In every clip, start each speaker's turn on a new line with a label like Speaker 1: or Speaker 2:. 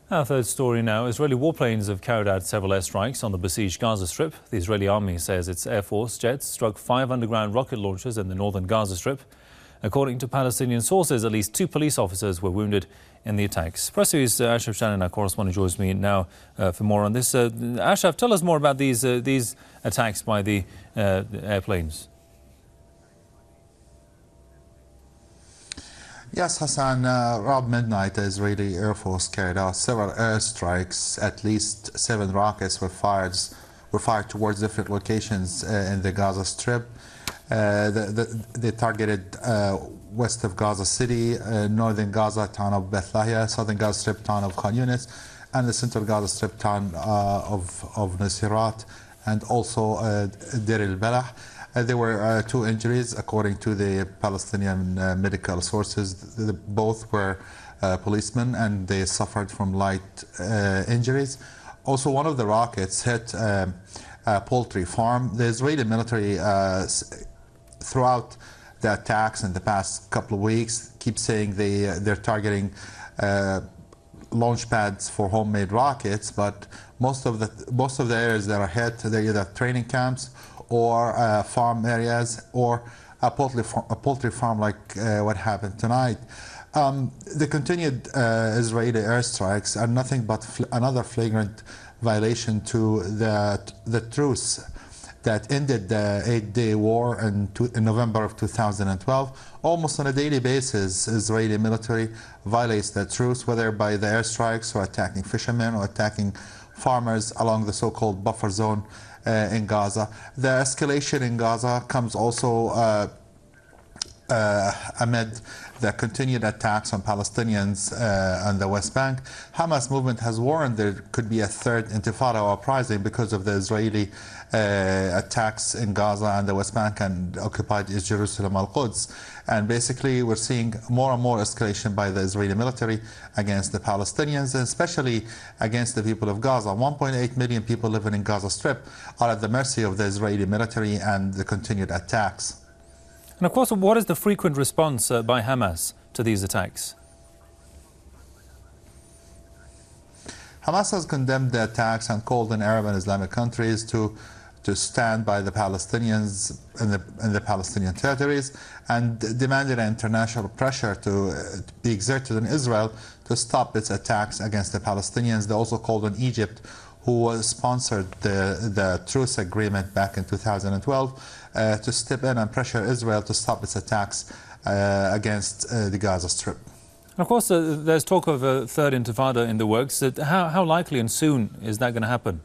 Speaker 1: Our third story now. Israeli warplanes have carried out several airstrikes on the besieged Gaza Strip. The Israeli army says its Air Force jets struck 5 underground rocket launchers in the northern Gaza Strip. According to Palestinian sources, at least 2 police officers were wounded in the attacks. Press TV's Ashraf Shannon, our correspondent, joins me now for more on this. Ashraf, tell us more about these attacks by the airplanes.
Speaker 2: Yes, Hassan, around midnight, the Israeli Air Force carried out several airstrikes. At least 7 rockets were fired towards different locations in the Gaza Strip. They targeted west of Gaza City, northern Gaza town of Beth Lahia, southern Gaza Strip town of Khan Yunis, and the central Gaza Strip town of Nuseirat, and also Deir el-Balah. There were 2 injuries, according to the Palestinian medical sources. Both were policemen, and they suffered from light injuries. Also, one of the rockets hit a poultry farm. The Israeli military, throughout the attacks in the past couple of weeks, keep saying they're targeting launch pads for homemade rockets, but most of the areas that are hit, they're either training camps or farm areas, or a poultry farm like what happened tonight. The continued Israeli airstrikes are nothing but another flagrant violation to the truce that ended the 8-day war in November of 2012. Almost on a daily basis, Israeli military violates that truce, whether by the airstrikes or attacking fishermen or attacking farmers along the so-called buffer zone in Gaza. The escalation in Gaza comes also amid the continued attacks on Palestinians on the West Bank. Hamas movement has warned there could be a third intifada or uprising because of the Israeli attacks in Gaza and the West Bank and occupied Jerusalem al-Quds. And basically we're seeing more and more escalation by the Israeli military against the Palestinians, and especially against the people of Gaza. 1.8 million people living in Gaza Strip are at the mercy of the Israeli military and the continued attacks.
Speaker 1: And of course, what is the frequent response by Hamas to these attacks?
Speaker 2: Hamas has condemned the attacks and called on Arab and Islamic countries to stand by the Palestinians in the Palestinian territories, and demanded international pressure to be exerted on Israel to stop its attacks against the Palestinians. They also called on Egypt, who sponsored the truce agreement back in 2012, to step in and pressure Israel to stop its attacks against the Gaza Strip.
Speaker 1: And of course, there's talk of a third intifada in the works. How likely and soon is that going to happen?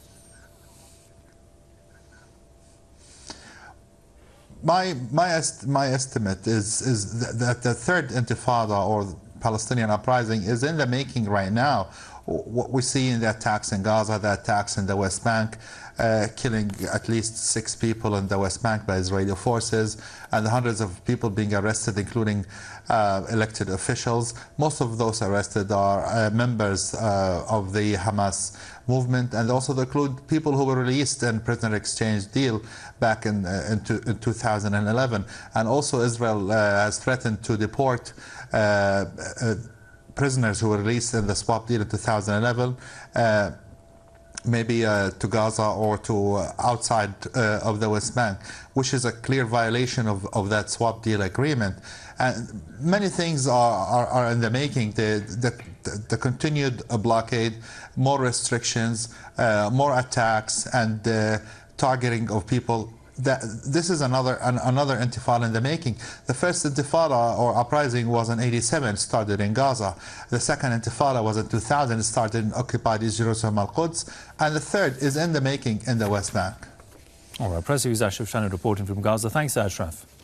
Speaker 2: My estimate is that the third intifada or Palestinian uprising is in the making right now. What we see in the attacks in Gaza, the attacks in the West Bank, killing at least 6 people in the West Bank by Israeli forces, and hundreds of people being arrested, including elected officials. Most of those arrested are members of the Hamas movement, and also they include people who were released in prisoner exchange deal back in 2011. And also Israel has threatened to deport prisoners who were released in the swap deal in 2011, maybe to Gaza or to outside of the West Bank, which is a clear violation of that swap deal agreement. And many things are in the making. The continued blockade, more restrictions, more attacks, and targeting of people. This is another intifada in the making. The first intifada or uprising was in '87, started in Gaza. The second intifada was in 2000, started in occupied Jerusalem al-Quds, and the third is in the making in the West Bank.
Speaker 1: All right, Press TV's Ashraf Shannon reporting from Gaza. Thanks, Ashraf.